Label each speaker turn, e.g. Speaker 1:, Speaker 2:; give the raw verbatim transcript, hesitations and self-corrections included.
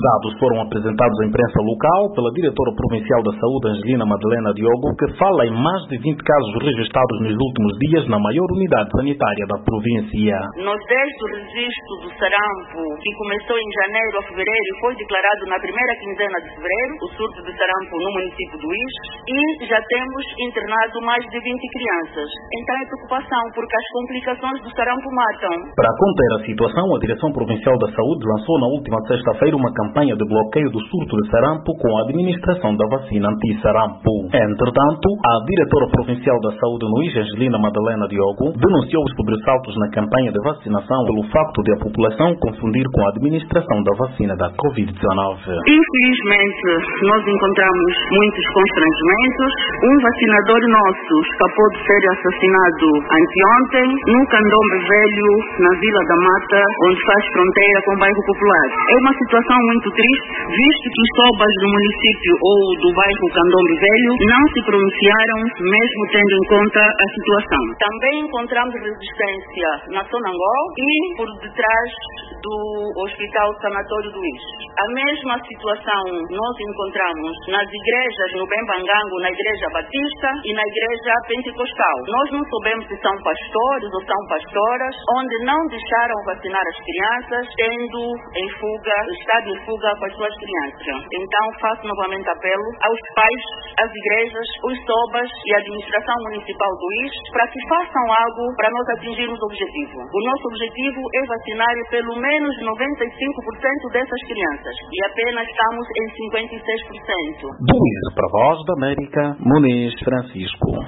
Speaker 1: dados foram apresentados à imprensa local pela diretora provincial da Saúde, Angelina Madalena Diogo, que fala em mais de vinte casos registrados nos últimos dias na maior unidade sanitária da província.
Speaker 2: Nós, desde o registro do sarampo, que começou em janeiro a fevereiro e foi declarado na primeira quinzena de fevereiro, o surto de sarampo no município do Ix, e já temos internado mais de vinte crianças. Então é preocupação, porque as complicações do sarampo matam.
Speaker 1: Para conter a situação, a Direção Provincial da Saúde lançou na última sexta-feira uma campanha de bloqueio do surto de sarampo com a administração da vacina anti-sarampo. Entretanto, a diretora provincial da Saúde no Ix, Angelina Madalena Diogo, denunciou os sobressaltos na campanha de vacinação pelo facto de a população confundir com a administração da vacina da covid dezenove.
Speaker 2: Infelizmente, nós encontramos muitos constrangimentos. Um vacinador nosso escapou de ser assassinado anteontem no Candombe Velho, na Vila da Mata, onde faz fronteira com o bairro Popular. É uma situação muito triste, visto que os sobas do município ou do bairro Candombe Velho não se pronunciaram, mesmo tendo em conta a situação. Também encontramos resistência na Sonangol e por detrás do Hospital Sanatório do Ix. A mesma situação nós encontramos nas igrejas no Bembangango, na Igreja Batista e na Igreja Pentecostal. Nós não sabemos se são pastores ou são pastoras, onde não deixaram vacinar as crianças, tendo em fuga, estado em fuga com as suas crianças. Então faço novamente apelo aos pais, às igrejas, os sobas e a administração municipal do Ix para que façam algo para nós atingirmos o objetivo. O nosso objetivo é vacinar pelo menos noventa e cinco por cento dessas crianças e apenas estamos em cinquenta e seis por cento.
Speaker 1: Do Ix para a Voz da América, Muniz Francisco.